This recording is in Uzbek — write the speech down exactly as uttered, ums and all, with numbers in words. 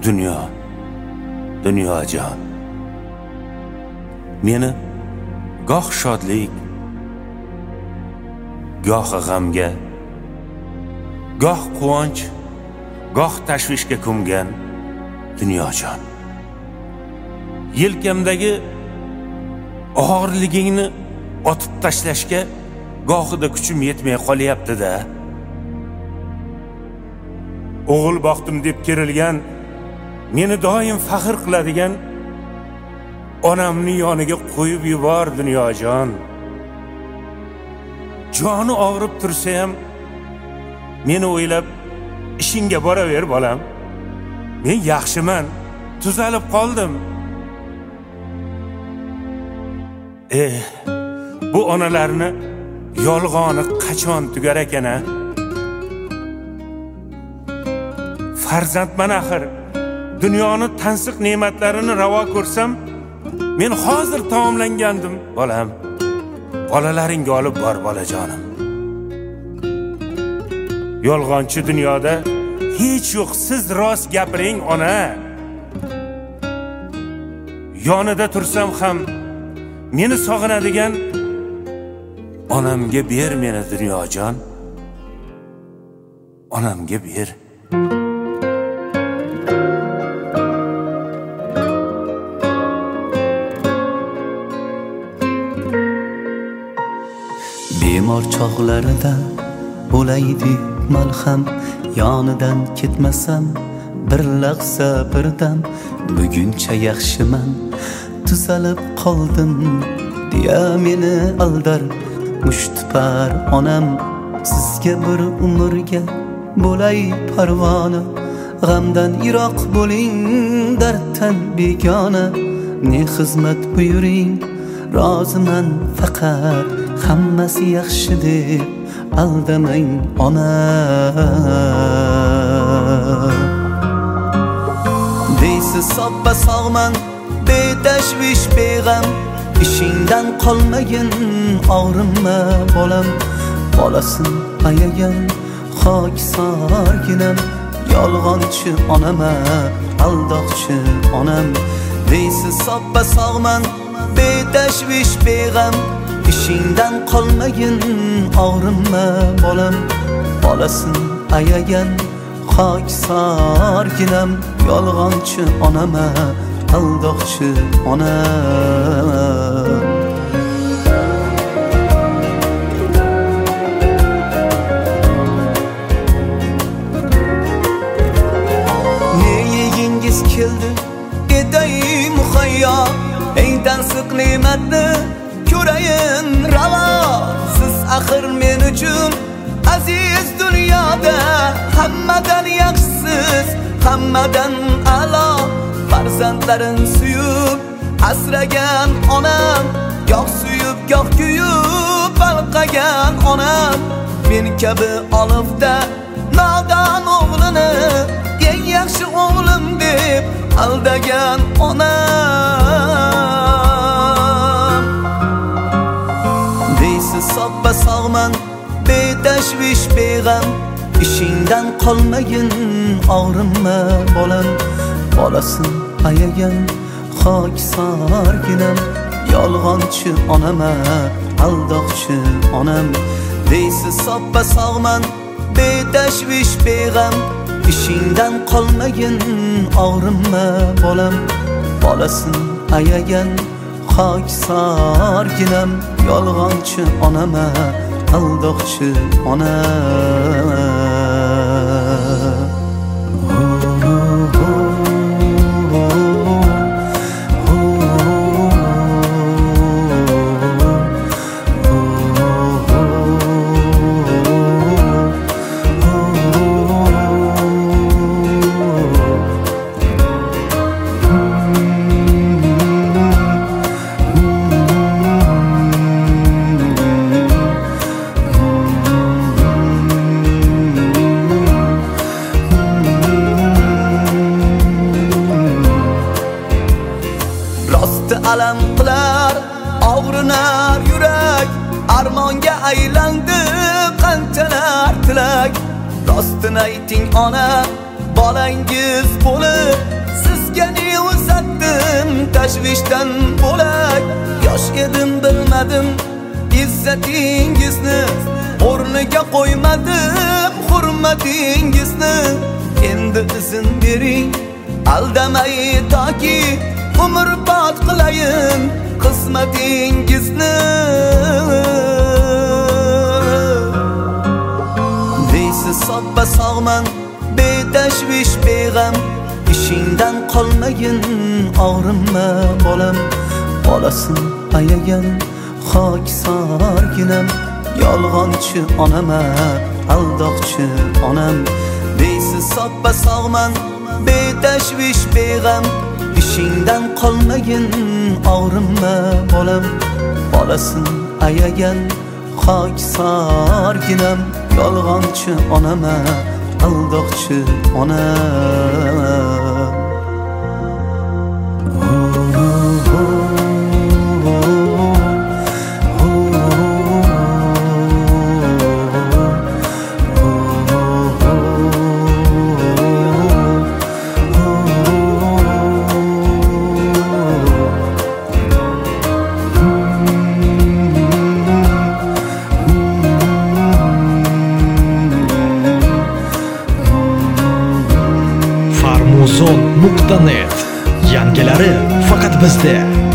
Dunyo, dunyojon. Meni goh shodlik, goh g'amga, goh quvonch, goh tashvishga ko'mgan dunyojon. Yelkamdagi og'irligingni otib tashlashga gohida kuchim yetmay qolyapti-da. O'g'il boqdim deb kerilgan, meni doim faxr qiladigan onamni yoniga qo'yib yubor dunyojon. Joni og'rib tursa ham meni o'ylab ishingga boraver bolam. Men yaxshiman, tuzalib qoldim. Eh, bu onalarni yolg'oni qachon tugar ekan-a? Farzandman axir. Dunyoni tansiq ne'matlarini ravo ko'rsam, men hozir taomlangandim, bolam. Bolalaringga olib bor, bolajonim. Yolg'onchi dunyoda hech yo'q, siz rost gapiring, ona. Yonida tursam ham meni sog'inadigan onamga ber meni dunyojon. Onamga ber. Bemor chog'larida bo'laydi malham, yonidan ketmasam bir lahza birdan. Buguncha yaxshiman, tuzalib qoldim deya meni aldar mushtipar onam. Sizga bir umrga bo'lay parvona, g'amdan yiroq bo'ling, darddan begona. Ne xizmat buyuring, roziman faqat, hammasi yaxshi deb aldamang ona. Deysiz soppa sog'man, betashvish beg'am, ishingdan qolmagin, og'rinma bolam. Bolasin ayagan xoksorginam, yolg'onchi onama, aldoqchi onam. Deysiz soppa sog'man, betashvish beg'am, ishingdan qolmagin, og'rinma bolam. Bolasin ayagan xoksorginam, yolg'onchi onama, aldoqchi onam. Ne yegingiz keldi eday muhayyo, eng tansiq ne'matni ko'rayin ravo. Siz axir men uchun aziz dunyoda, hammadan yaxshisiz, hammadan a'lo. Farzandlarin suyub asragan onam, goh suyub goh kuyub balqagan onam. Men kabi olifda nodon o'g'lini eng yaxshi o'g'lim deb aldagan onam. Deysiz soppa sog'man, betashvish beg'am, ishingdan qolmagin, og'rinma bolam. Bolasin ayagan xoksorginam, yolg'onchi onama, aldoqchi onam. Deysiz soppa sog'man, betashvish beg'am, ishingdan qolmagin, og'rinma bolam. Bolasin ayagan xoksorginam, yolg'onchi onama, aldoqchi onam. alam qilar, og'rinar yurak, armonga aylandi qanchalar tilak. Rostini ayting ona, bolangiz bo'lib sizga ne uzatdim tashvishdan bo'lak yosh edim bilmadim izzatingizni o'rniga qo'ymadim hurmatingizni endi izn bering aldamay toki umrbod qilayin qismatingizni deysiz soppa sog'man betashvish beg'am ishingdan qolmayin og'rinma bolam bolasin ayagan xoksorginam yolg'onchi onama aldoqchi onam deysiz soppa sog'man betashvish beg'am ishingdan qolmayin og'rinma bolam bolasin ayagan xoksorginam yolg'onchi onama aldoqchi onam farmuzon nuqta net yangilari faqat bizda.